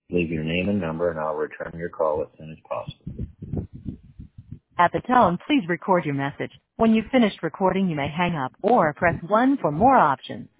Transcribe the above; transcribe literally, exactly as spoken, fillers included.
Leave your name and number, and I'll return your call as soon as possible. At the tone, please record your message. When you've finished recording, you may hang up or press one for more options.